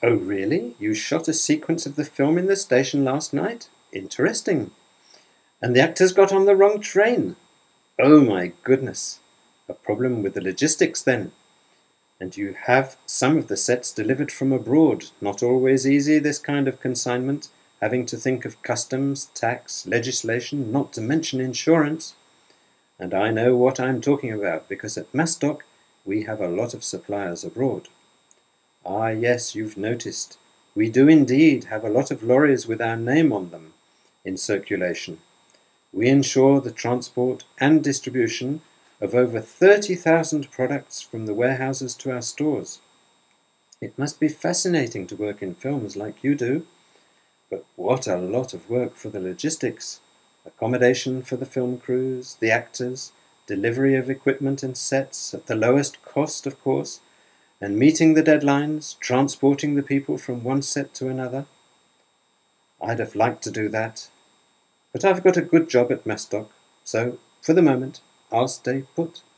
Oh, really? You shot a sequence of the film in the station last night? Interesting. And the actors got on the wrong train. Oh, my goodness. A problem with the logistics, then. And you have some of the sets delivered from abroad. Not always easy, this kind of consignment, having to think of customs, tax, legislation, not to mention insurance. And I know what I'm talking about, because at Mastock we have a lot of suppliers abroad. Ah, yes, you've noticed. We do indeed have a lot of lorries with our name on them in circulation. We ensure the transport and distribution of over 30,000 products from the warehouses to our stores. It must be fascinating to work in films like you do, but what a lot of work for the logistics. Accommodation for the film crews, the actors, delivery of equipment and sets at the lowest cost, of course, and meeting the deadlines, transporting the people from one set to another. I'd have liked to do that, but I've got a good job at Mastock, so for the moment I'll stay put.